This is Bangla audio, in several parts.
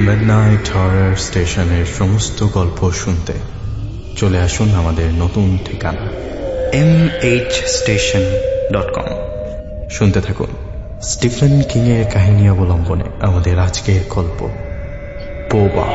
মিডনাইট হরর স্টেশনের সমস্ত গল্প শুনতে চলে আসুন আমাদের নতুন ঠিকানা mhstation.com। শুনতে থাকুন স্টিফেন কিং এর কাহিনী অবলম্বনে আমাদের আজকের গল্প বোবা।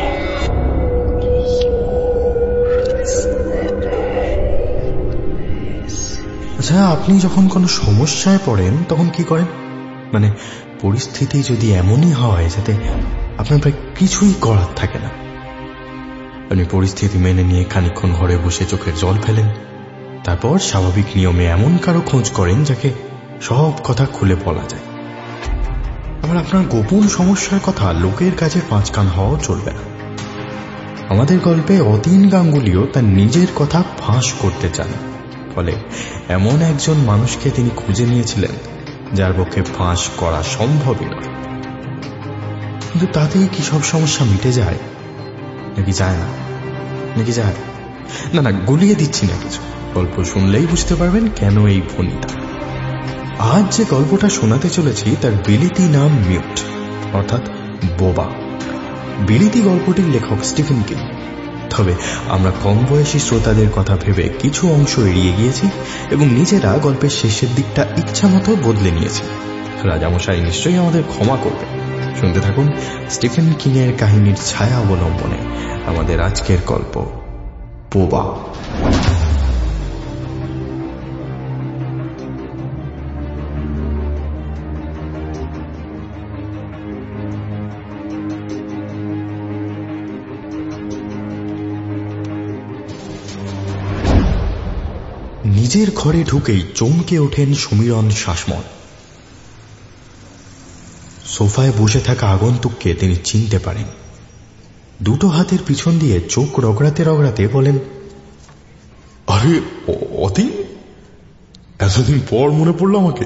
আচ্ছা, আপনি যখন কোনো সমস্যায় পড়েন তখন কি করেন? মানে পরিস্থিতি যদি এমনই হয় যাতে আপনার প্রায় কিছুই করার থাকে না, আপনি পরিস্থিতি মেনে নিয়ে খানিকক্ষণ ঘরে বসে চোখের জল ফেলেন, তারপর স্বাভাবিক নিয়মে এমন কারো খোঁজ করেন যাকে সব কথা খুলে বলা যায়। আবার আপনার গোপন সমস্যার কথা লোকের কাছে পাঁচ কান হওয়া চলবে না। আমাদের গল্পে অতীন গাঙ্গুলিও তার নিজের কথা ফাঁস করতে চান, ফলে এমন একজন মানুষকে তিনি খুঁজে নিয়েছিলেন যার পক্ষে ফাঁস করা সম্ভবই নয়। কিন্তু তাতেই কি সব সমস্যা মিটে যায়? নাকি যায় না? নাকি যায় না? না, গুলিয়ে দিচ্ছি না কিছু, গল্প শুনলেই বুঝতে পারবেন কেন এই ভনিতা। আজ যে গল্পটা শোনাতে চলেছি তার বিলিতি নাম মিউট, অর্থাৎ বোবা। বিলিতি গল্পটির লেখক স্টিফেন কিং। তবে আমরা কম বয়সী শ্রোতাদের কথা ভেবে কিছু অংশ এড়িয়ে গিয়েছি এবং নিজেরা গল্পের শেষের দিকটা ইচ্ছা মতো বদলে নিয়েছি। রাজামশাই নিশ্চয়ই আমাদের ক্ষমা করবে। শুনতে থাকুন স্টিফেন কিং এর কাহিনীর ছায়া অবলম্বনে আমাদের আজকের গল্প বোবা। নিজের ঘরে ঢুকেই চমকে ওঠেন সমীরণ শাসমল। সোফায় বসে থাকা আগন্তুককে তিনি চিনতে পারেন। দুটো হাতের পিছন দিয়ে চোখ রগড়াতে রগড়াতে বলেন, আরে অতীন, এতদিন পর মনে পড়লো আমাকে।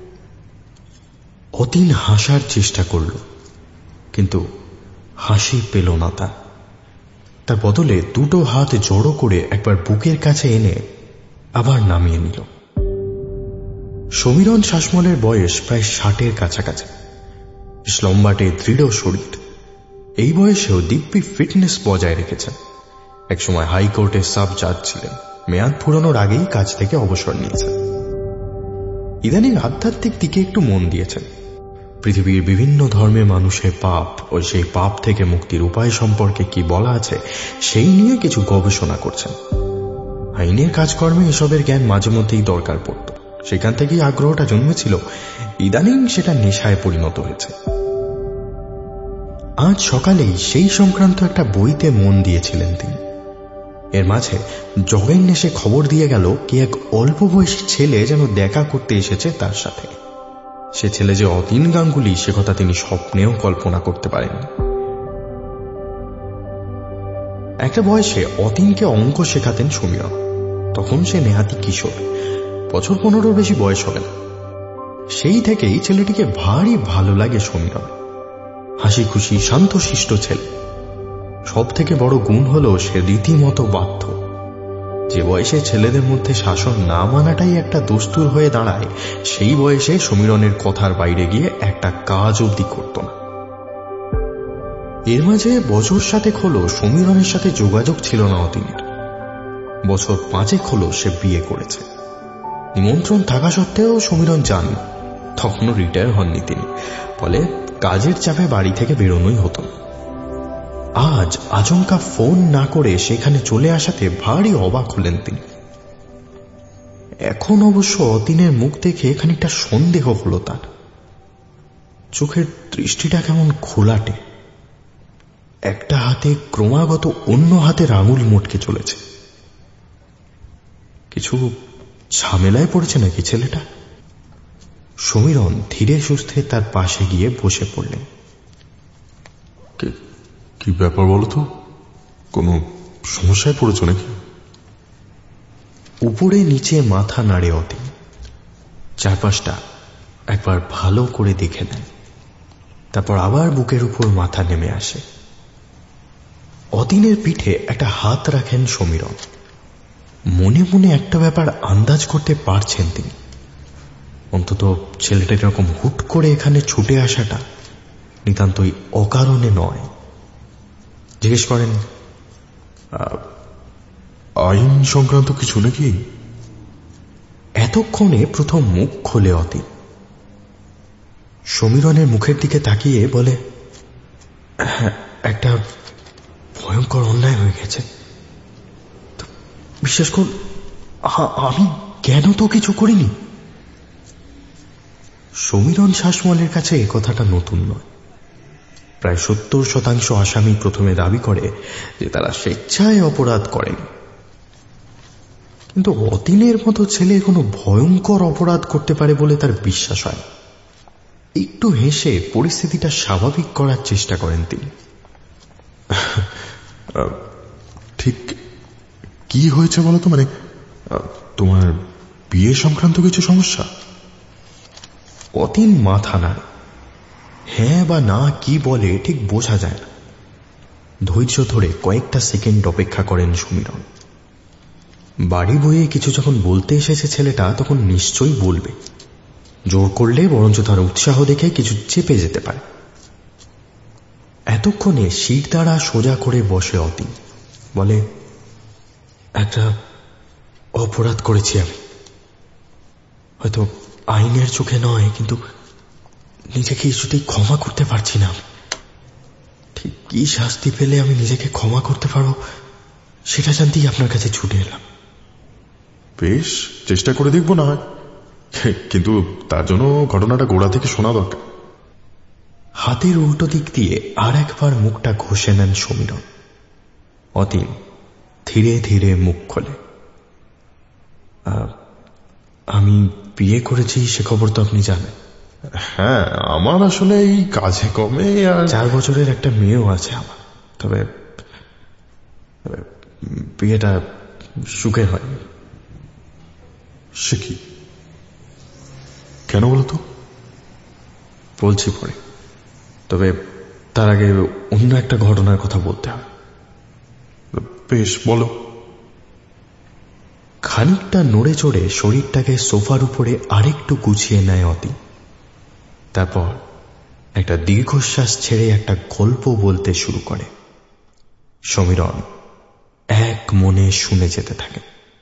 অতীন হাসার চেষ্টা করল, কিন্তু হাসি পেল না। তার বদলে দুটো হাত জড়ো করে একবার বুকের কাছে এনে আবার নামিয়ে নিল। সমীরণ শাসমলের বয়স প্রায় 60-এর কাছাকাছি। লম্বাটে দৃঢ় শরীর, এই বয়সেও দিব্যি ফিটনেস বজায় রেখেছেন। একসময় হাইকোর্টের সাব জাজ ছিলেন, মেয়াদ ফুরানোর আগেই কাজ থেকে অবসর নিয়েছেন। ইদানিং আধ্যাত্মিক দিকে একটু মন দিয়েছেন। পৃথিবীর বিভিন্ন ধর্মের মানুষের পাপ ও সেই পাপ থেকে মুক্তির উপায় সম্পর্কে কি বলা আছে সেই নিয়ে কিছু গবেষণা করছেন। আইনের কাজকর্মে এসবের জ্ঞান মাঝে মধ্যেই দরকার পড়ত, সেখান থেকেই আগ্রহটা জন্মেছিল। ইদানিং সেটা নেশায় পরিণত হয়েছে। আজ সকালেই সেই সংক্রান্ত একটা বইতে মন দিয়েছিলেন তিনি। এর মাঝে জগেন এসে খবর দিয়ে গেল কি এক অল্প বয়সী ছেলে যেন দেখা করতে এসেছে তার সাথে। সে ছেলে যে অতীন গাঙ্গুলি সে কথা তিনি স্বপ্নেও কল্পনা করতে পারেন। একটা বয়সে অতীনকে অঙ্ক শেখাতেন সমীরণ। তখন সে নেহাতি কিশোর, বছর 15-র বেশি বয়স হবে না। সেই থেকেই ছেলেটিকে ভারী ভালো লাগে সমীরণ। হাসি খুশি শান্তশিষ্ট ছেলে। সব থেকে বড় গুণ হলো সে রীতিমতো বাধ্য। যে বয়সে ছেলেদের মধ্যে শাসন না মানাটাই একটা দস্তুর হয়ে দাঁড়ায়, সেই বয়সে সমীরণের কথার বাইরে গিয়ে একটা কাজ অবধি করত না। এর মাঝে বছর 7 হলো সমীরণের সাথে যোগাযোগ ছিল না অতীনের। বছর 5 হলো সে বিয়ে করেছে। নিমন্ত্রণ থাকা সত্ত্বেও সমীরণ যান, তখনও রিটায়ার হননি তিনি, ফলে কাজের চাপে বাড়ি থেকে বেরোনোই হতো। আজ আচমকা ফোন না করে সেখানে চলে আসাতে ভারী অবাক হলেন তিনি। এখন অবশ্য অতীনের মুখ দেখে খানিকটা সন্দেহ হলো তার। চোখের দৃষ্টিটা কেমন ঘোলাটে, একটা হাতে ক্রমাগত অন্য হাতের আঙুল মোটকে চলেছে। কিছু ঝামেলায় পড়েছে নাকি ছেলেটা? সমীরণ ধীরে সুস্থে তার পাশে গিয়ে বসে পড়লেন। কি ব্যাপার বলো তো, কোনো সমস্যায় পড়েছ নাকি? উপরে নিচে মাথা নাড়ে অতীন, চারপাশটা একবার ভালো করে দেখে নেয়, তারপর আবার বুকের উপর মাথা নেমে আসে। অতীনের পিঠে একটা হাত রাখেন সমীরণ। মনে মনে একটা ব্যাপার আন্দাজ করতে পারছেন তিনি। অন্তত ছেলেটা এরকম হুট করে এখানে ছুটে আসাটা নিতান্তই অকারণে নয়। জিজ্ঞেস করেন, আইন সংক্রান্ত কিছু নাকি? এতক্ষণে প্রথম মুখ খোলে অতীন। সমীরনের মুখের দিকে তাকিয়ে বলে, একটা ভয়ঙ্কর অন্যায় হয়ে গেছে। বিশ্বাস করুন, আমি কেন তো কিছু করিনি। সমীরন শাসমলের কাছে এ কথাটা নতুন নয়। প্রায় 70% আসামি প্রথমে দাবি করে যে তারা স্বেচ্ছায় অপরাধ করেনি, কিন্তু অতীনের মতো ছেলে কোনো ভয়ঙ্কর অপরাধ করতে পারে বলে তার বিশ্বাস হয়। একটু হেসে পরিস্থিতিটা স্বাভাবিক করার চেষ্টা করেন তিনি। ঠিক কি হয়েছে বলতো? মানে তোমার বিয়ে সংক্রান্ত কিছু সমস্যা? অতীন মাথা নাড়ে। হ্যাঁ বা না কি বলে ঠিক বোঝা যায় না। ধৈর্য ধরে কয়েকটা সেকেন্ড অপেক্ষা করেন সমীরন। বাড়ি বইয়ে কিছু যখন বলতে এসেছে ছেলেটা, তখন নিশ্চয়ই বলবে। জোর করলে বরঞ্চ তার উৎসাহ দেখে কিছু চেপে যেতে পারে। এতক্ষণে শির দ্বারা সোজা করে বসে অতীন বলে, একটা অপরাধ করেছি আমি। হয়তো আইনের চোখে নয়, কিন্তু নিজেকে কিছুতেই ক্ষমা করতে পারছি না। ঠিক কি শাস্তি পেলে আমি নিজেকে ক্ষমা করতে পারবো সেটা জানতেই আপনার কাছে ছুটে এলাম। বেশ, চেষ্টা করে দেখবো না হয়, কিন্তু তার জন্য ঘটনাটা গোড়া থেকে শোনা দরকার। হাতের উল্টো দিক দিয়ে আর একবার মুখটা ঘষে নেন সমীরন। অতীন ধীরে ধীরে মুখ খোলে, আমি বিয়ে করেছি সে খবর তো আপনি জানেন। হ্যাঁ, আমার আসলে এই কাজে কমে আর 4 বছরের একটা মেয়েও আছে আমার। তবে বিয়েটা সুখে হয়নি। সে কি? কেন বলতো? বলছি পরে, তবে তার আগে অন্য একটা ঘটনার কথা বলতে হবে। বেশ, বলো। খানিকটা নড়ে চড়ে শরীরটাকে সোফার উপরে আরেকটু গুছিয়ে নেয় অতীন। তারপর একটা দীর্ঘশ্বাস ছেড়ে একটা গল্প বলতে শুরু করে। সমীরন এক মনে শুনে যেতে থাকে।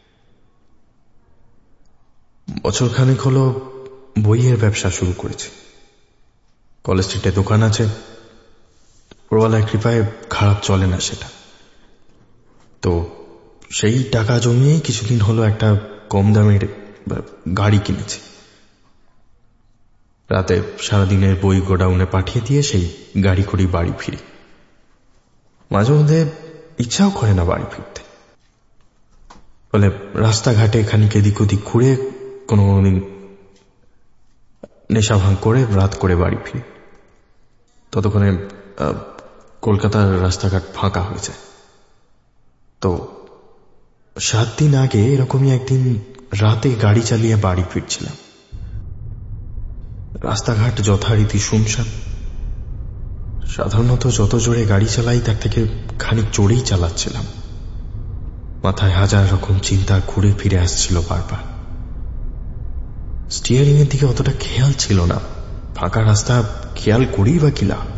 বছরখানেক হলো বইয়ের ব্যবসা শুরু করেছে। কলেজ স্ট্রিটে দোকান আছে। ওরওয়ালার কৃপায় খারাপ চলে না সেটা। তো সেই টাকা জমিয়ে কিছুদিন হলো একটা কম দামের গাড়ি কিনেছি। রাতে সারাদিনের বই গোডাউনে পাঠিয়ে দিয়ে সেই গাড়ি করে বাড়ি ফিরি। মাঝে মধ্যে ইচ্ছাও করে না বাড়ি ফিরতে, বলে রাস্তাঘাটে খানিক এদিক ওদিক ঘুরে কোনোদিন নেশা ভাঙ করে রাত করে বাড়ি ফিরি। ততক্ষণে কলকাতার রাস্তাঘাট ফাঁকা হয়ে যায়। তো 7 দিন আগে এরকমই একদিন রাতে গাড়ি চালিয়ে বাড়ি ফিরছিলাম। রাস্তাঘাট যথারীতি শুনশান। সাধারণত যত জোরে গাড়ি চালাই তার থেকে খানিক জোরেই চালাচ্ছিলাম। মাথায় হাজার রকম চিন্তা ঘুরে ফিরে আসছিল বারবার। স্টিয়ারিং এর দিকে অতটা খেয়াল ছিল না। ফাঁকা রাস্তা খেয়াল করেই বা কি লাভ।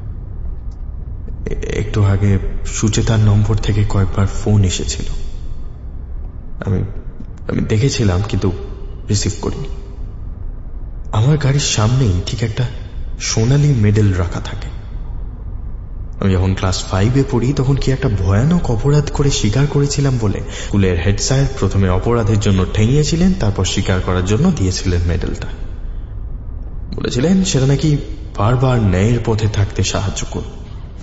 একটু আগে সুচেতার নম্বর থেকে কয়েকবার ফোন এসেছিল। আমি দেখেছিলাম, কিন্তু রিসিভ করিনি। আমার গাড়ির সামনেই ঠিক একটা সোনালী মেডেল রাখা থাকে। আমি যখন ক্লাস 5-এ পড়ি তখন কি একটা ভয়ানক অপরাধ করে স্বীকার করেছিলাম বলে স্কুলের হেড স্যার প্রথমে অপরাধের জন্য ঠেঙিয়েছিলেন, তারপর স্বীকার করার জন্য দিয়েছিলেন মেডেলটা। বলেছিলেন সেটা নাকি বারবার ন্যায়ের পথে থাকতে সাহায্য করবে।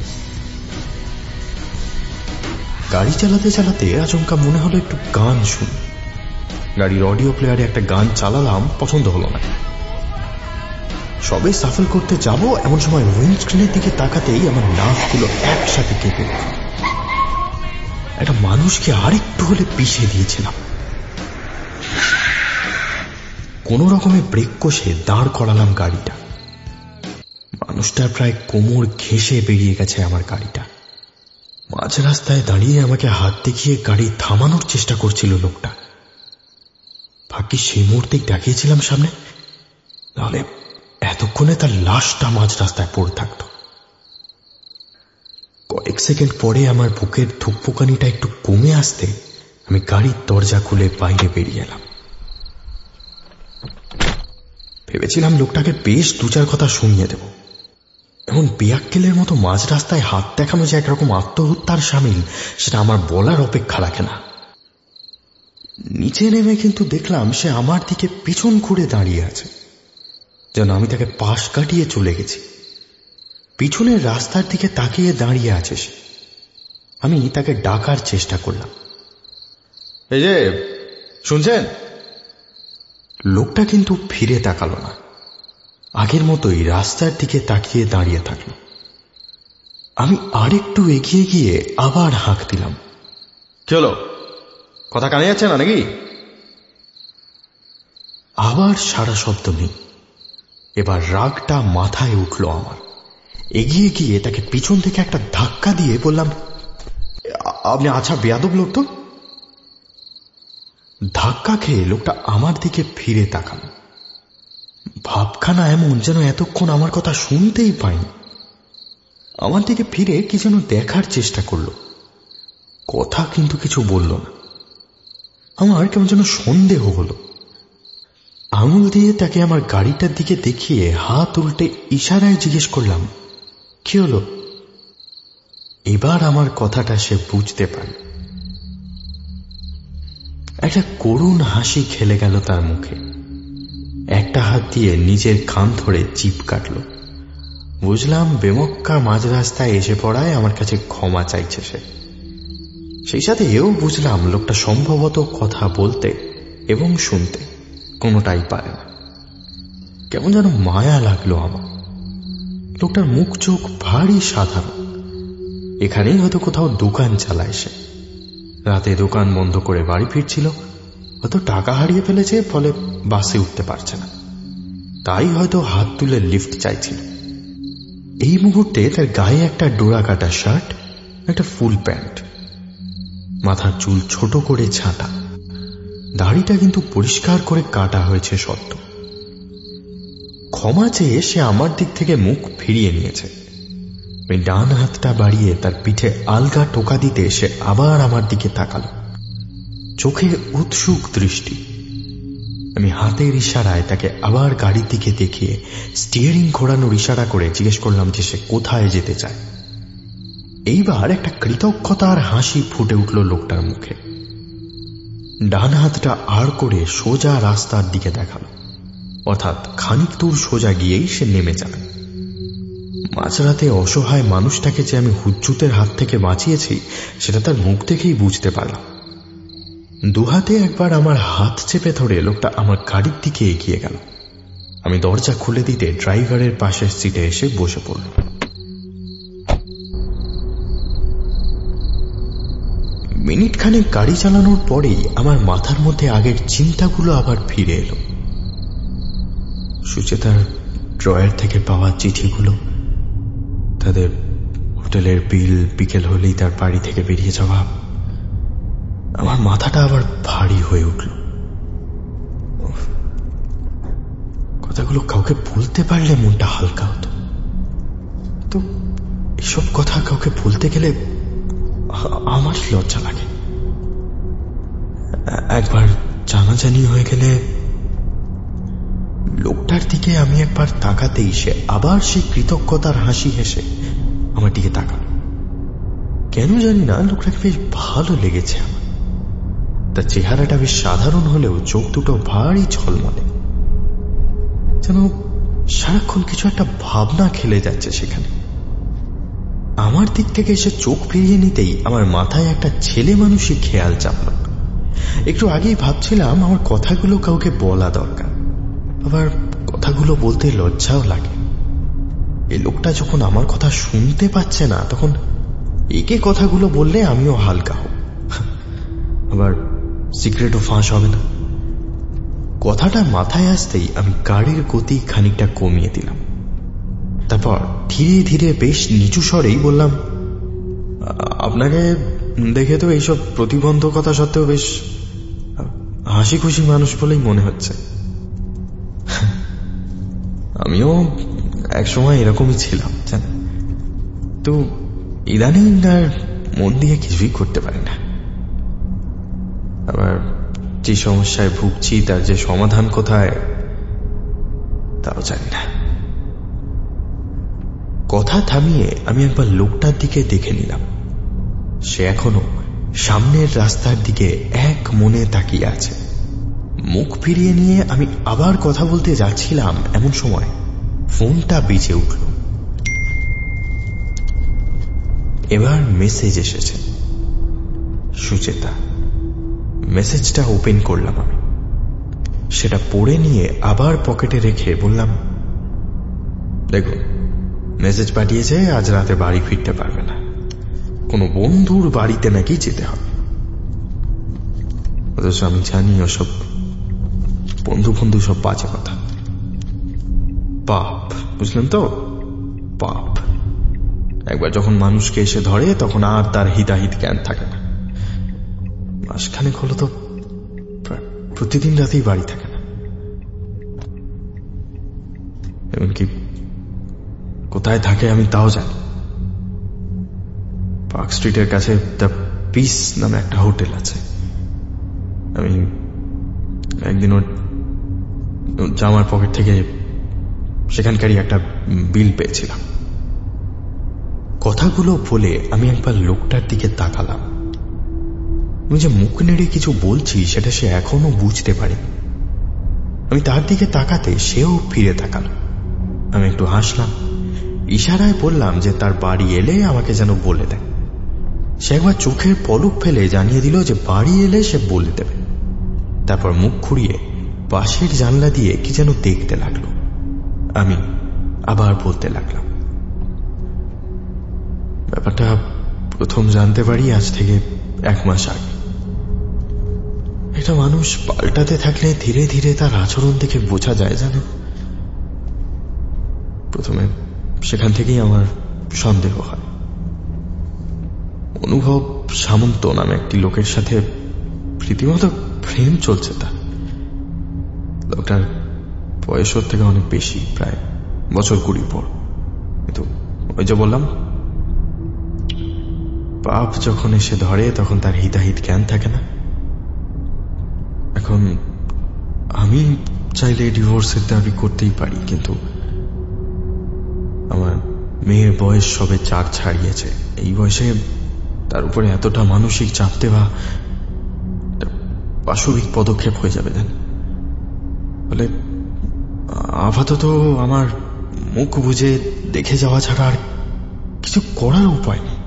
গাড়ি চালাতে চালাতে আচমকা মনে হলো একটু গান শুনি। গাড়ির অডিও প্লেয়ারে একটা গান চালালাম, পছন্দ হলো না। সবে সাফল করতে যাব এমন সময় উইন্ডস্ক্রিনের দিকে তাকাতেই আমার নাকগুলো একসাথে কেঁপে উঠল। একটা মানুষকে আরেকটু হলে পিষে দিয়েছিলাম। কোন রকমে ব্রেক কষে দাঁড় করালাম গাড়িটা। মানুষটার প্রায় কোমর ঘেঁষে বেরিয়ে গেছে আমার গাড়িটা। মাঝ রাস্তায় দাঁড়িয়ে আমাকে হাত দেখিয়ে গাড়ি থামানোর চেষ্টা করছিল লোকটা। ভাগ্যে সেই মুহূর্তেই দেখিয়েছিলাম সামনে, তাহলে এতক্ষণে তার লাশটা মাঝ রাস্তায় পড়ে থাকত। কয়েক সেকেন্ড পরে আমার বুকের ধুকপুকানিটা একটু কমে আসতে আমি গাড়ির দরজা খুলে বাইরে বেরিয়ে এলাম। ভেবেছিলাম লোকটাকে বেশ 2-4 কথা শুনিয়ে দেব। এমন বেয়াক্কেলের মতো মাঝ রাস্তায় হাত দেখানো যে একরকম আত্মহত্যার সামিল, সেটা আমার বলার অপেক্ষা রাখে না। নিচে নেমে কিন্তু দেখলাম সে আমার দিকে পিছন ঘুরে দাঁড়িয়ে আছে, যেন আমি তাকে পাশ কাটিয়ে চলে গেছি। পিছনের রাস্তার দিকে তাকিয়ে দাঁড়িয়ে আছে সে। আমি তাকে ডাকার চেষ্টা করলাম, এই যে শুনছেন? লোকটা কিন্তু ফিরে তাকালো না, আগের মতোই রাস্তার দিকে তাকিয়ে দাঁড়িয়ে থাকলো। আমি আরেকটু এগিয়ে গিয়ে আবার হাঁক দিলাম, কি হলো, কথা কানে যাচ্ছে না নাকি? আবার সারা শব্দ নেই। এবার রাগটা মাথায় উঠল আমার। এগিয়ে গিয়ে তাকে পিছন থেকে একটা ধাক্কা দিয়ে বললাম, আপনি আচ্ছা বেয়াদব লোক তো। ধাক্কা খেয়ে লোকটা আমার দিকে ফিরে তাকালো। ভাবখানা এমন যেন এতক্ষণ আমার কথা শুনতেই পাইনি। আমার দিকে ফিরে কি যেন দেখার চেষ্টা করলো, কথা কিন্তু কিছু বলল না। আমার কেমন যেন সন্দেহ হলো। আঙুল দিয়ে তাকে আমার গাড়িটার দিকে দেখিয়ে হাত উল্টে ইশারায় জিজ্ঞেস করলাম, কি হলো? এবার আমার কথাটা সে বুঝতে পারল। একটা করুণ হাসি খেলে গেল তার মুখে। একটা হাত দিয়ে নিজের কান ধরে জিভ কাটল। বুঝলাম বেমক্কা মাঝ রাস্তায় এসে পড়ায় আমার কাছে ক্ষমা চাইছে সে। সেই সাথে এও বুঝলাম লোকটা সম্ভবত কথা বলতে এবং শুনতে কোনোটাই পারে না। কেমন যেন মায়া লাগলো আমার। লোকটার মুখ চোখ ভারী সাধারণ। এখানেই হয়তো কোথাও দোকান চালায় সে। রাতে দোকান বন্ধ করে বাড়ি ফিরছিল, হয়তো টাকা হারিয়ে ফেলেছে, ফলে বাসে উঠতে পারছে না, তাই হয়তো হাত তুলে লিফট চাইছিল। এই মুহূর্তে তার গায়ে একটা ডোরা কাটা শার্ট, একটা ফুল প্যান্ট, মাথার চুল ছোট করে ছাঁটা, দাড়িটা কিন্তু পরিষ্কার করে কাটা হয়েছে সদ্য। ক্ষমা চেয়ে সে আমার দিক থেকে মুখ ফিরিয়ে নিয়েছে। আমি ডান হাতটা বাড়িয়ে তার পিঠে আলগা টোকা দিতে সে আবার আমার দিকে তাকাল, চোখে উৎসুক দৃষ্টি। আমি হাতের ইশারায় তাকে আবার গাড়ির দিকে দেখিয়ে স্টিয়ারিং ঘোরানোর ইশারা করে জিজ্ঞেস করলাম যে সে কোথায় যেতে চায়। এইবার একটা কৃতজ্ঞতার হাসি ফুটে উঠল লোকটার মুখে। ডান হাতটা আড় করে সোজা রাস্তার দিকে দেখালো, অর্থাৎ খানিক দূর সোজা গিয়েই সে নেমে যাবে। মাঝরাতে অসহায় মানুষটাকে যে আমি হুজ্জুতের হাত থেকে বাঁচিয়েছি সেটা তার মুখ দেখেই বুঝতে পারলাম। দুহাতে একবার আমার হাত চেপে ধরে লোকটা আমার গাড়ির দিকে এগিয়ে গেল। আমি দরজা খুলে দিতে ড্রাইভারের পাশের সিটে এসে বসে পড়ল। মিনিট খানেক গাড়ি চালানোর পরেই আমার মাথার মধ্যে আগের চিন্তাগুলো আবার ফিরে এলো। সুচেতার ড্রয়ার থেকে পাওয়া চিঠিগুলো, তাদের হোটেলের বিল, বিকেল হলেই তার বাড়ি থেকে বেরিয়ে যাওয়া। আমার মাথাটা আবার ভারী হয়ে উঠল। কথাগুলো কাউকে বলতে পারলে মনটা হালকা হতো, তো এসব কথা কাউকে বলতে গেলে আমার লজ্জা লাগে। একবার জানাজানি হয়ে গেলে, লোকটার দিকে আমি একবার তাকাতেই সে আবার সেই কৃতজ্ঞতার হাসি হেসে আমার দিকে তাকাল। কেন জানি না লোকটাকে বেশ ভালো লেগেছে আমার। তার চেহারাটা বেশ সাধারণ হলেও চোখ দুটো ভারী ঝলমলে, যেন সারাক্ষণ কিছু একটা ভাবনা খেলে যাচ্ছে সেখানে। আমার দিক থেকে এসে চোখ ফিরিয়ে নিতেই আমার মাথায় একটা ছেলে মানুষই খেয়াল চাপল। একটু আগেই ভাবছিলাম আমার কথাগুলো কাউকে বলা দরকার, আবার কথাগুলো বলতে লজ্জাও লাগে। এই লোকটা যখন আমার কথা শুনতে পাচ্ছে না, তখন একে কথাগুলো বললে আমিও হালকা হব, আবার সিক্রেটও ফাঁস হবে না। কথাটা মাথায় আসতেই আমি গাড়ির গতি খানিকটা কমিয়ে দিলাম। তারপর ধীরে ধীরে বেশ নিচু স্বরেই বললাম, আপনাকে দেখে তো এইসব প্রতিবন্ধকতা সত্ত্বেও বেশ হাসি খুশি মানুষ বলেই মনে হচ্ছে। আমিও একসময় এরকমই ছিলাম, জানেন তো। ইদানিং আর মন দিয়ে কিছুই করতে পারি না। আবার যে সমস্যায় ভুগছি তার যে সমাধান কোথায় তাও জানি না। কথা থামিয়ে আমি একবার লোকটার দিকে দেখে নিলাম। সে এখনো সামনের রাস্তার দিকে এক মনে তাকিয়ে আছে। মুখ ফিরিয়ে নিয়ে আমি আবার কথা বলতে যাচ্ছিলাম, এমন সময় ফোনটা বেজে উঠল। এবার মেসেজ এসেছে, সুচেতা। মেসেজটা ওপেন করলাম আমি। সেটা পড়ে নিয়ে আবার পকেটে রেখে বললাম, দেখুন, মেসেজ পাঠিয়েছে আজ রাতে বাড়ি ফিরতে পারবে না, কোনো বন্ধুর বাড়িতে নাকি যেতে হবে। অথচ আমি জানি ওসব বন্ধু সব বাজে কথা, পাপ, বুঝলেন তো, পাপ। একবার যখন মানুষকে এসে ধরে তখন আর তার হিতাহিত জ্ঞান থাকে না। মাসখানেক হলো তো প্রতিদিন রাতেই বাড়ি থাকে না। এমনকি কোথায় থাকে আমি তাও জানি। পার্ক স্ট্রিটের কাছে দ্য পিস নামে একটা হোটেল আছে। আমি একদিন ওর জামার পকেট থেকে সেখানকারই একটা বিল পেয়েছিলাম। কথাগুলো বলে আমি একবার লোকটার দিকে তাকালাম। আমি যে মুখ নেড়ে কিছু বলছি সেটা সে এখনো বুঝতে পারেনি। আমি তার দিকে তাকাতে সেও ফিরে তাকাল। আমি একটু হাসলাম, ইশারায় বললাম যে তার বাড়ি এলে আমাকে যেন বলে দেয়। সে একবার চোখের পলক ফেলে জানিয়ে দিল যে বাড়ি এলে সে বলে দেবে। তারপর মুখ ঘুরিয়ে পাশের জানলা দিয়ে কি যেন দেখতে লাগলো। আমি আবার বলতে লাগলাম, ব্যাপারটা প্রথম জানতে পারি আজ থেকে 1 মাস আগে। একটা মানুষ পাল্টাতে থাকলে ধীরে ধীরে তার আচরণ থেকে বোঝা যায়, জানো। প্রথমে সেখান থেকেই আমার সন্দেহ হয়। অনুভব সামন্ত নামে একটি লোকের সাথে রীতিমতো প্রেম চলছে তার। লোকটার বয়স ওর থেকে অনেক বেশি, প্রায় বছর 20 পর। কিন্তু ওই যে বললাম, পাপ যখন এসে ধরে তখন তার হিতাহিত জ্ঞান থাকে না। এখন আমি চাইলে ডিভোর্সের দাবি করতেই পারি, কিন্তু আমার মেয়ের বয়স সবে 4 ছাড়িয়েছে। এই বয়সে তার উপরে এতটা মানসিক চাপ দেওয়া পাশবিক পদক্ষেপ হয়ে যাবে। দেন বলে আপাতত আমার মুখ বুঝে দেখে যাওয়া ছাড়া আর কিছু করার উপায় নেই।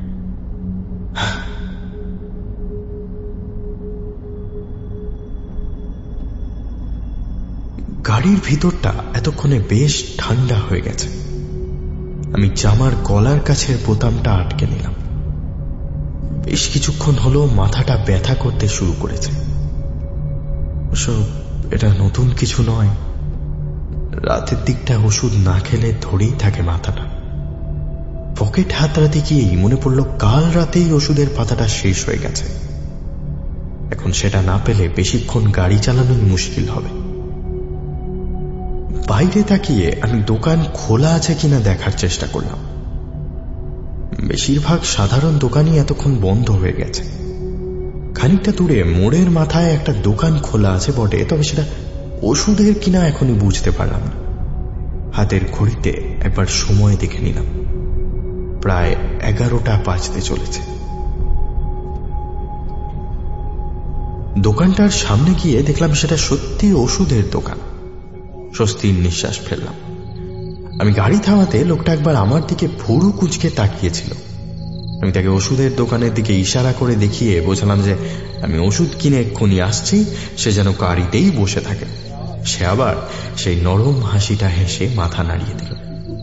গাড়ির ভিতরটা এতক্ষণে বেশ ঠান্ডা হয়ে গেছে। আমি জামার গলার কাছের বোতামটা আটকে নিলাম। বেশ কিছুক্ষণ হলো মাথাটা ব্যথা করতে শুরু করেছে। অবশ্য এটা নতুন কিছু নয়। রাতের দিকটা ওষুধ না খেলে ধরেই থাকে মাথাটা। পকেট হাতড়াতে গিয়েই মনে পড়ল কাল রাতেই ওষুধের পাতাটা শেষ হয়ে গেছে। এখন সেটা না পেলে বেশিক্ষণ গাড়ি চালানোই মুশকিল হবে। বাইরে তাকিয়ে আমি দোকান খোলা আছে কিনা দেখার চেষ্টা করলাম। বেশিরভাগ সাধারণ দোকানই এতক্ষণ বন্ধ হয়ে গেছে। খানিকটা দূরে মোড়ের মাথায় একটা দোকান খোলা আছে বটে, তবে সেটা ওষুধের কিনা এখনই বুঝতে পারলাম না। হাতের ঘড়িতে একবার সময় দেখে নিলাম, প্রায় 11টা বাজতে চলেছে। দোকানটার সামনে গিয়ে দেখলাম সেটা সত্যি ওষুধের দোকান। স্বস্তির নিঃশ্বাস ফেললাম। আমি গাড়ি থামাতে লোকটা একবার আমার দিকে ভুরু কুঁচকে তাকিয়েছিল। আমি তাকে ওষুধের দোকানের দিকে ইশারা করে দেখিয়ে বোঝালাম যে আমি ওষুধ কিনে এক্ষুনি আসছি, সে যেন গাড়িতেই বসে থাকে। সে আবার সেই নরম হাসিটা হেসে মাথা নাড়িয়ে দিল।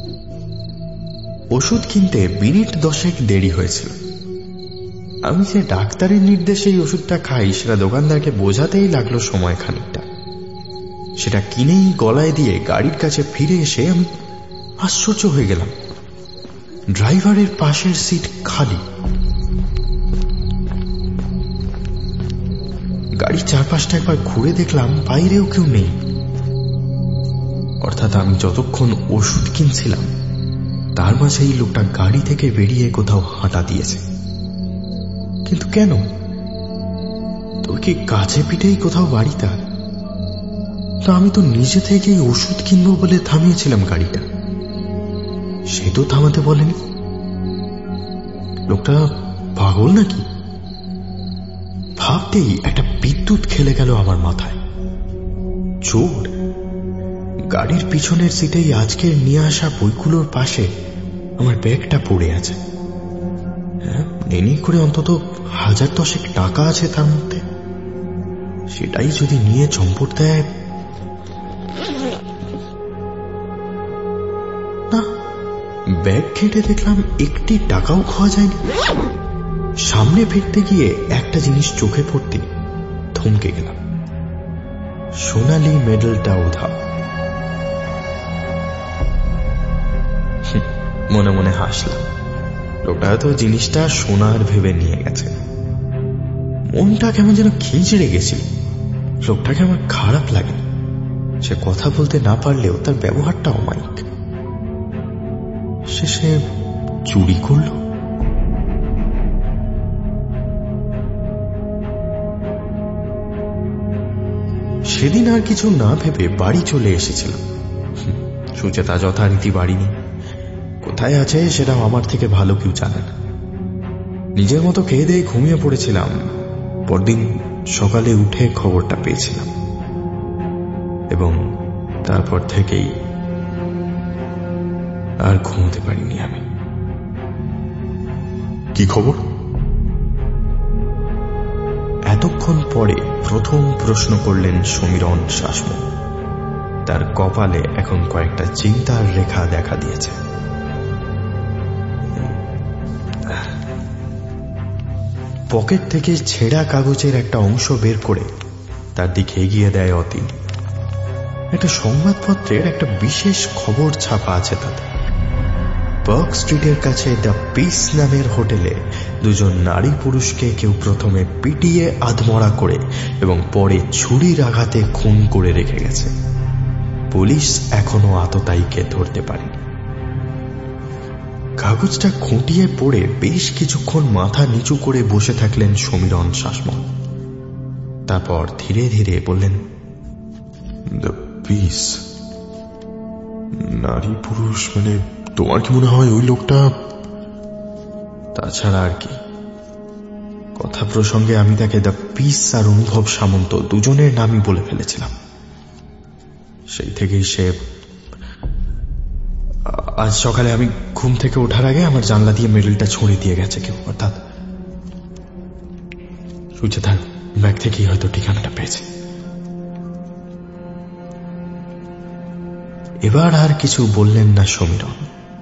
ওষুধ কিনতে মিনিট 10 দেরি হয়েছিল। আমি যে ডাক্তারের নির্দেশে এই ওষুধটা খাই সেটা দোকানদারকে বোঝাতেই লাগলো সময় খানিকটা। সেটা কিনেই গলায় দিয়ে গাড়ির কাছে ফিরে এসে আমি আশ্চর্য হয়ে গেলাম। ড্রাইভারের পাশের সিট খালি। গাড়ির চারপাশটা একবার ঘুরে দেখলাম, বাইরেও কেউ নেই। অর্থাৎ আমি যতক্ষণ ওষুধ কিনছিলাম তার মাঝেই লোকটা গাড়ি থেকে বেরিয়ে কোথাও হাঁটা দিয়েছে। কিন্তু কেন? তোর কি কাছে পিঠেই কোথাও বাড়ি তার? তা আমি তো নিজে থেকেই ওষুধ কিনবো বলে থামিয়েছিলাম গাড়িটা, সে তো থামাতে বলেনি। লোকটা পাগল নাকি? ভাবতেই একটা বিদ্যুৎ খেলে গেল আমার মাথায়। চোর! গাড়ির পিছনের সিটেই আজকের নিয়ে আসা বইগুলোর পাশে আমার ব্যাগটা পড়ে আছে। হ্যাঁ, নেনি করে অন্তত 1000-10 টাকা আছে তার মধ্যে। সেটাই যদি নিয়ে চম্পট দেয়। না, ব্যাগ ঘেঁটে দেখলাম একটি টাকাও খোয়া যায়নি। সামনে ফিরতে গিয়ে একটা জিনিস চোখে পড়তে থমকে গেলাম। সোনালি মেডেলটা উধাও। মনে মনে হাসলাম। লোকটা হয়তো জিনিসটা সোনার ভেবে নিয়ে গেছে। মনটা কেমন যেন খিঁচড়ে গেছিল। লোকটাকে আমার খারাপ লাগে। সে কথা বলতে না পারলেও তার ব্যবহারটা অমায়িক। সে চুরি করল। সেদিন আর কিছু না ভেবে বাড়ি চলে এসেছিলাম। সুচেতা যথারীতি বাড়ি নেই। কোথায় আছে সেটাও আমার থেকে ভালো কেউ জানে না। নিজের মতো খেয়ে দিয়ে ঘুমিয়ে পড়েছিলাম। পরদিন সকালে উঠে খবরটা পেয়েছিলাম এবং তারপর থেকেই আর ঘুমোতে পারিনি আমি। কি খবর? এতক্ষণ পরে প্রথম প্রশ্ন করলেন সমীরণ শাসমল। তার কপালে এখন কয়েকটা চিন্তার রেখা দেখা দিয়েছে। পকেট থেকে ছেঁড়া কাগজের একটা অংশ বের করে তার দিকে এগিয়ে দেয় অতীন। একটা সংবাদপত্রের একটা বিশেষ খবর ছাপা আছে তাতে। পার্ক স্ট্রিটের কাছে দ্য পিস নামের হোটেলে দুজন নারী পুরুষকে কেউ প্রথমে পিটিয়ে আধমরা করে এবং পরে ছুরির আঘাতে খুন করে রেখে গেছে। পুলিশ এখনো আততায়ীকে ধরতে পারেনি। কাগজটা খুঁটিয়ে পড়ে বেশ কিছুক্ষণ মাথা নিচু করে বসে থাকলেন সমীরণ শাসমল। তারপর ধীরে ধীরে বললেন, দ্য পিস, নারী পুরুষ মানে তোমার কি মনে হয় ওই লোকটা? তাছাড়া আর কি? কথা প্রসঙ্গে আমি তাকে দ্য পিস আর অনুভব সামন্ত দুজনের নামই বলে ফেলেছিলাম। সেই থেকেই সে। আজ সকালে আমি ঘুম থেকে ওঠার আগে আমার জানলা দিয়ে মেডেলটা ছুঁড়ে দিয়ে গেছে কেউ, অর্থাৎ সুচেতার ব্যাগ থেকেই হয়তো ঠিকানাটা পেয়েছে। এবার আর কিছু বললেন না সমীরণ।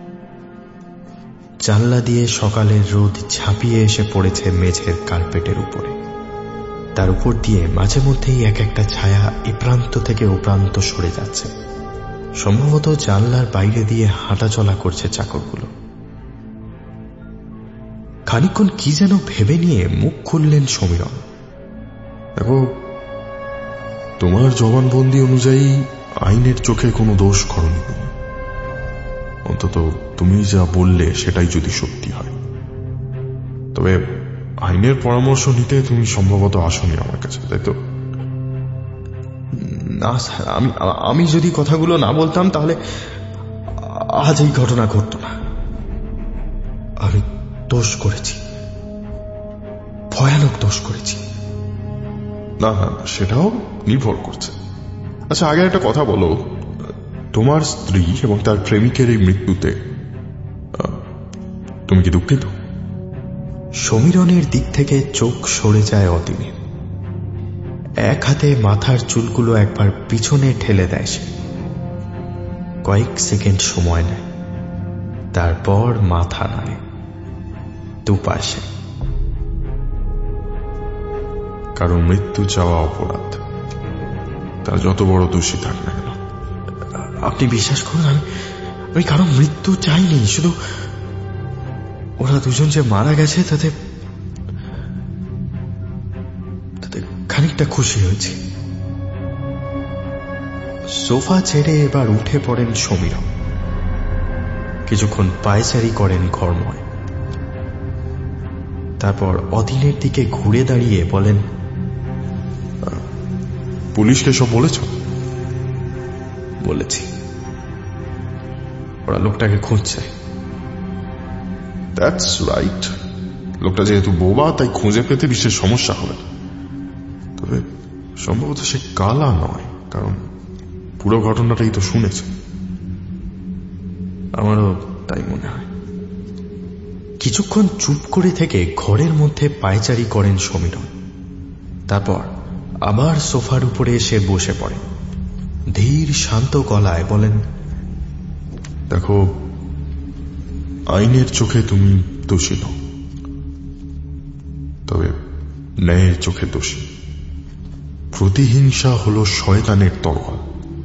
জানলা দিয়ে সকালের রোদ ঝাঁপিয়ে এসে পড়েছে মেঝের কার্পেটের উপরে। তার উপর দিয়ে মাঝে মধ্যেই এক একটা ছায়া এ প্রান্ত থেকে ও প্রান্ত সরে যাচ্ছে। সম্ভবত জানলার বাইরে দিয়ে হাঁটা চলা করছে চাকরগুলো। খানিকক্ষণ কি যেন ভেবে নিয়ে মুখ খুললেন সমীরণ। দেখো, তোমার জবানবন্দি অনুযায়ী আইনের চোখে কোনো দোষ করনি তুমি। অন্তত তুমি যা বললে সেটাই যদি সত্যি হয়। তবে আইনের পরামর্শ নিতে তুমি সম্ভবত আসনি আমার কাছে, তাই তো? না স্যার, আমি যদি কথাগুলো না বলতাম তাহলে আজ এই ঘটনা ঘটত না। আমি দোষ করেছি, ভয়ানক দোষ করেছি। না না, সেটাও নির্ভর করছে। আচ্ছা, আগে একটা কথা বলো, তোমার স্ত্রী এবং তার প্রেমিকের এই মৃত্যুতে তুমি কি দুঃখিত? সমীরণের দিক থেকে চোখ সরে যায় অতীনের। এক হাতে মাথার চুলগুলো একবার পিছনে ঠেলে দেয় সে। কয়েক সেকেন্ড সময় নেয়, তারপর মাথা নাড়ে দুপাশে। কারণ মৃত্যু চাওয়া অপরাধ, তার যত বড় দোষী থাক না কেন। আপনি বিশ্বাস করুন, আমি কারো মৃত্যু চাইনি। শুধু ওরা দুজন যে মারা গেছে তাতে খানিকটা খুশি হয়েছি। সোফা ছেড়ে এবার উঠে পড়েন সমীরণ। কিছুক্ষণ পায়চারি করেন ঘরময়। তারপর অতীনের দিকে ঘুরে দাঁড়িয়ে বলেন, পুলিশকে সব বলেছ? বলেছি, ওরা লোকটাকে খুঁজছে। That's right. লোকটা যেহেতু বোবা, তাই খুঁজে পেতে বিশেষ সমস্যা হবে না। তবে সম্ভবত সে কালা নয়, কারণ পুরো ঘটনাটাই তো শুনেছে। আমারও তাই মনে হয়। কিছুক্ষণ চুপ করে থেকে ঘরের মধ্যে পায়চারি করেন সমীরণ। তারপর আবার সোফার উপরে এসে বসে পড়েন। ধীর শান্ত গলায় বলেন, দেখো, আইনের চোখে তুমি দোষী নও, তবে ন্যায়ের চোখে দোষী। প্রতিহিংসা হলো শয়তানের তরোয়াল।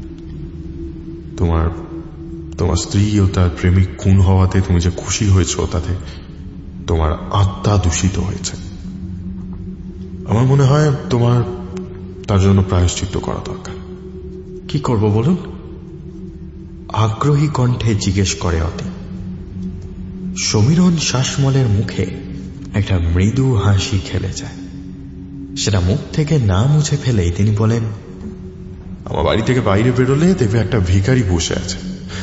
তোমার স্ত্রী ও তার প্রেমিক খুন হওয়াতে তুমি যে খুশি হয়েছ, তাতে তোমার আত্মা দূষিত হয়েছে। আমার মনে হয় তোমার তার জন্য প্রায়শ্চিত্ত করা দরকার। কি করব বলুন? আগ্রহী কণ্ঠে জিজ্ঞেস করে অতীন। সমীরণ শ্বাসমলের মুখে একটা মৃদু হাসি খেলে যায়। সেটা মুখ থেকে না মুছে ফেলেই তিনি বলেন, আমার বাড়ি থেকে বাইরে বেরোলে দেখবে একটা ভিখারি বসে আছে।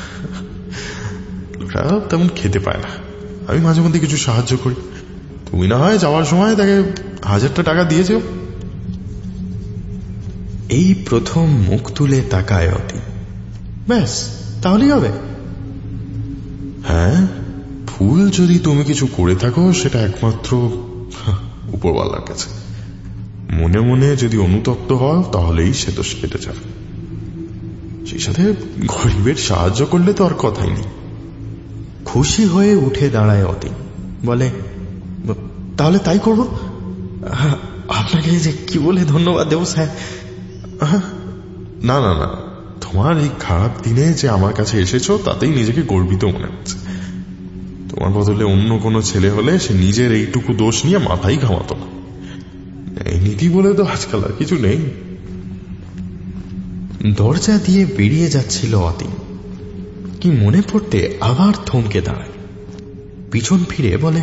তেমন খেতে পায় না, আমি মাঝে মধ্যে কিছু সাহায্য করি। তুমি না হয় যাওয়ার সময় তাকে 1000টা টাকা দিয়েছ। এই প্রথম মুখ তুলে তাকায় অতীন। ব্যাস, তাহলেই হবে? হ্যাঁ, ভুল যদি তুমি কিছু করে থাকো, সেটা একমাত্র উপরওয়ালার কাছে। মনে মনে যদি অনুতপ্ত হও, তাহলেই সে দোষ কেটে যাবে। সেই সাথে গরিবের সাহায্য করলে তো আর কথাই নেই। খুশি হয়ে উঠে দাঁড়ায় অতীন, বলে, তাহলে তাই করব। আপনাকে যে কি বলে ধন্যবাদ দেব স্যার। না না না, তোমার এই খারাপ দিনে যে আমার কাছে এসেছো, তাতেই নিজেকে গর্বিত মনে হচ্ছে। তোমার বদলে অন্য কোনো ছেলে হলে সে নিজের এইটুকু দোষ নিয়ে মাথাই ঘামাতো না। এই নীতি বলে তো আজকাল আর কিছু নেই। দরজা দিয়ে বেরিয়ে যাচ্ছিল অতীন, কি মনে পড়তে আবার থমকে দাঁড়ায়। পিছন ফিরে বলে,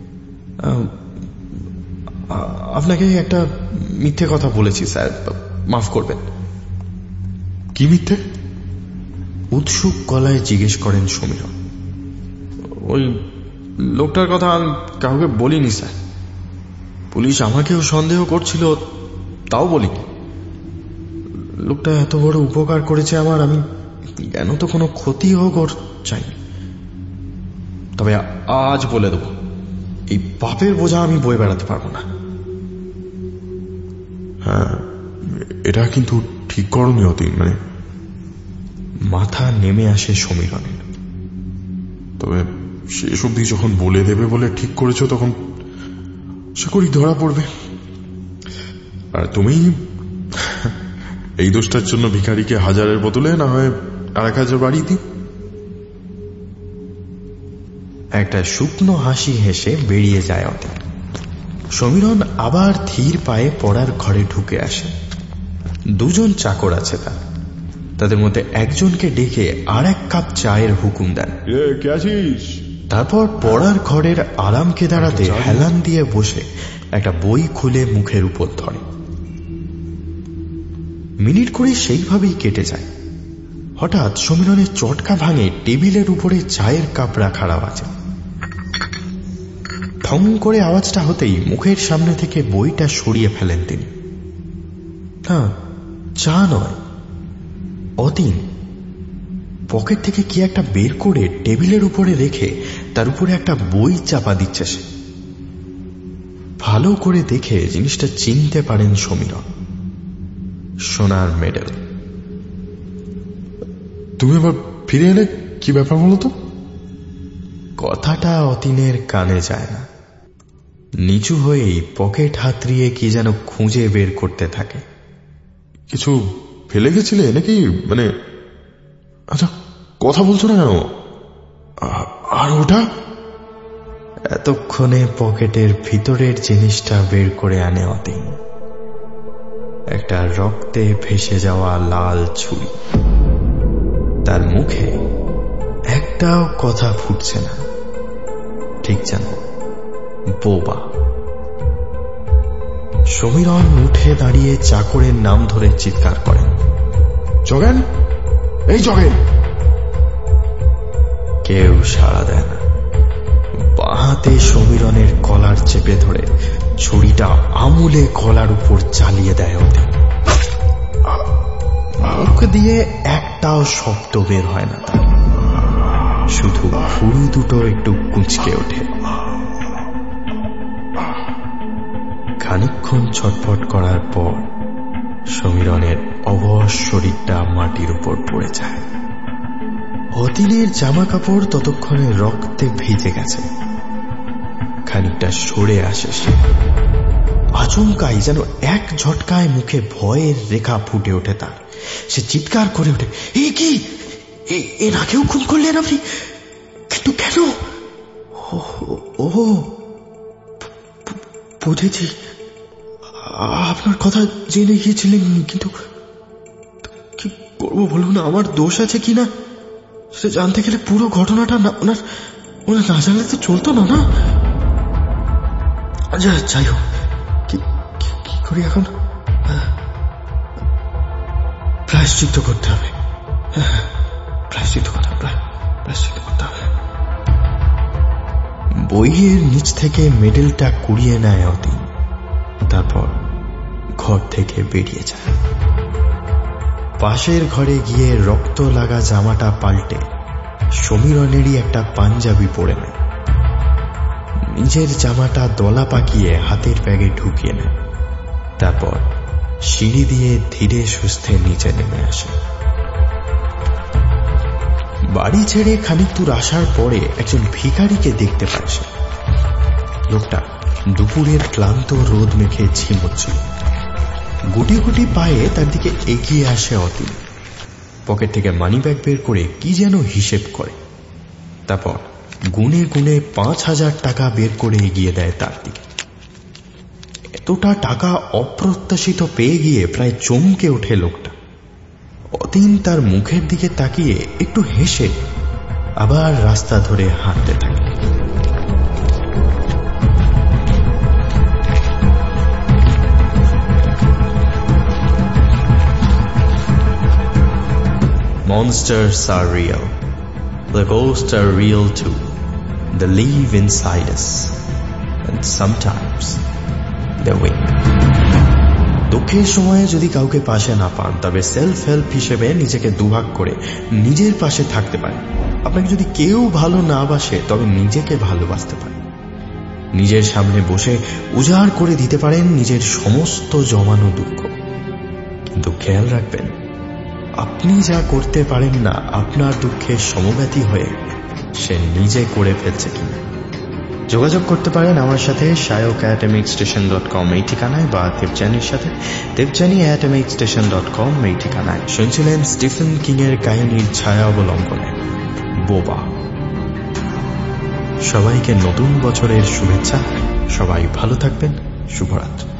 আপনাকে একটা মিথ্যে কথা বলেছি স্যার, মাফ করবেন। কি মিথ্যে? উৎসুক গলায় জিজ্ঞেস করেন সমীরণ। ওই লোকটার কথা আমি কাউকে বলিনি স্যার। পুলিশ আমাকেও সন্দেহ করছিল, তাও বলিনি। লোকটা এত বড় উপকার করেছে আমার, আমি কেন তো কোনো ক্ষতি হোক ওর চাইনি। তবে আজ বলে দেব, এই পাপের বোঝা আমি বয়ে বেড়াতে পারবো না। হ্যাঁ, এটা কিন্তু ঠিক করনি অতীন। মানে মাথা নেমে আসে সমীরণের। তবে শেষ অবধি যখন বলে দেবে বলে ঠিক করেছ, তখন সে করি ধরা পড়বে। আর তুমি এই দোষটার জন্য ভিখারিকে 1000-এর বদলে না হয় 1000 বাড়িয়ে দিও। একটা শুকনো হাসি হেসে বেরিয়ে যায় অতীন। সমীরণ আবার ধীর পায়ে পড়ার ঘরে ঢুকে আসে। 2 জন চাকর আছে তাদের মধ্যে একজনকে ডেকে আর 1 কাপ চায়ের হুকুম দেন। তারপর পড়ার ঘরের আরাম কেদারাতে হেলান দিয়ে বসে একটা বই খুলে মুখের উপর ধরে। মিনিট করে সেইভাবেই কেটে যায়। হঠাৎ সমীরণের চটকা ভাঙে টেবিলের উপরে চায়ের কাপ রাখার আওয়াজে। ঠং করে আওয়াজটা হতেই মুখের সামনে থেকে বইটা সরিয়ে ফেলেন তিনি। না, চা নয়, অতীন পকেট থেকে কি একটা বের করে টেবিলের উপরে রেখে তার উপরে একটা বই চাপা দিচ্ছে সে। ভালো করে দেখে জিনিসটা চিনতে পারেন সমীরণ। সোনার মেডেল। তুমি আবার ফিরে এলে, কি ব্যাপার বলো তো? কথাটা অতীনের কানে যায় না। নিচু হয়েই পকেট হাতড়িয়ে কি যেন খুঁজে বের করতে থাকে। কিছু ফেলে গেছিলে নাকি? মানে আচ্ছা, কথা বলছো না কেন? আর ওটা? এতক্ষণে পকেটের ভিতরের জিনিসটা বের করে আনে অতীন। একটা রক্তে ভেসে যাওয়া লাল ছুরি। তার মুখে এক একটাও কথা ফুটছে না, ঠিক যেন বোবা। সমীরণ উঠে দাঁড়িয়ে চাকরের নাম ধরে চিৎকার করেন, জগেন, এই জগেন। কেউ সাড়া দেয় না। বাঁহাতে সমীরণের কলার চেপে ধরে ছুরিটা আমুলে গলার উপর চালিয়ে দেয় ওদের। মুখ দিয়ে একটাও শব্দ বের হয় না তার, শুধু ভুরু দুটো একটু কুঁচকে ওঠে। খানিকক্ষণ ছটফট করার পর সমীরণের অবশ শরীরটা মাটির উপর পড়ে যায়। অতীনের জামা কাপড় ততক্ষণে রক্তে ভিজে গেছে। খানিকটা সরে আসে সে। আচমকাই যেন এক ঝটকায় মুখে ভয়ের রেখা ফুটে ওঠে তার। সে চিৎকার করে ওঠে, এ কি, এর আগেও খুন করলেন আপনি? কিন্তু কেন? ও বুঝেছি, আপনার কথা জেনে গিয়েছিলেন, কিন্তু কি করবো বলুন, আমার দোষ আছে কিনা সেটা জানতে গেলে পুরো ঘটনাটা ওনার না জানলে তো চলতো না। না যাই হোক, কি করি এখন? প্রায়শ্চিত্ত করতে হবে, প্রায়শ্চিত্ত করতে হবে। বইয়ের নিচ থেকে মেডেলটা কুড়িয়ে নেয় অতীন, তারপর ঘর থেকে বেরিয়ে যায়। পাশের ঘরে গিয়ে রক্ত লাগা জামাটা পাল্টে সমীরণেরই একটা পাঞ্জাবি পরে নেয়। নিজের জামাটা দলা পাকিয়ে হাতের ব্যাগে ঢুকিয়ে নেয়। তারপর সিঁড়ি দিয়ে ধীরে সুস্থে নিচে নেমে আসে। বাড়ি ছেড়ে খানিক দূর আসার পরে একজন ভিখারিকে দেখতে পায় সে। লোকটা দুপুরের ক্লান্ত রোদ মেখে ঝিমোচ্ছিল। গুটি গুটি পায়ে তার দিকে এগিয়ে আসে অতীন। পকেট থেকে মানি ব্যাগ বের করে কি যেন হিসেব করে, তারপর গুনে গুনে ৫,০০০ টাকা বের করে এগিয়ে দেয় তার দিকে। এতটা টাকা অপ্রত্যাশিত পেয়ে গিয়ে প্রায় চমকে ওঠে লোকটা। অতীন তার মুখের দিকে তাকিয়ে একটু হেসে আবার রাস্তা ধরে হাঁটতে থাকে। Monsters are real. The ghosts are real too. They live inside us. And sometimes they wink. দুঃখের সময়ে যদি কাউকে পাশে না পান, তবে সেলফ হেল্প হিসেবে নিজেকে দুভাগ করে নিজের পাশে থাকতে পারেন। আপনাকে যদি কেউ ভালো না বাসে, তবে নিজেকে ভালোবাসতে পারেন। নিজের সামনে বসে উজাড় করে দিতে পারেন নিজের সমস্ত জমানো দুঃখ। কিন্তু খেয়াল রাখবেন, আপনি যা করতে পারেন না আপনার দুঃখের সমব্যথী হয়ে, সে নিজে করে ফেলছে কিনা। যোগাযোগ করতে পারেন আমার সাথে shayok@mhstation.com এই ঠিকানায়, বা দেবযানীর সাথে debjani@mhstation.com এই ঠিকানায়। শুনছিলেন স্টিফেন কিং এর কাহিনীর ছায়া অবলম্বনে বোবা। সবাইকে নতুন বছরের শুভেচ্ছা। সবাই ভালো থাকবেন। শুভরাত্রি।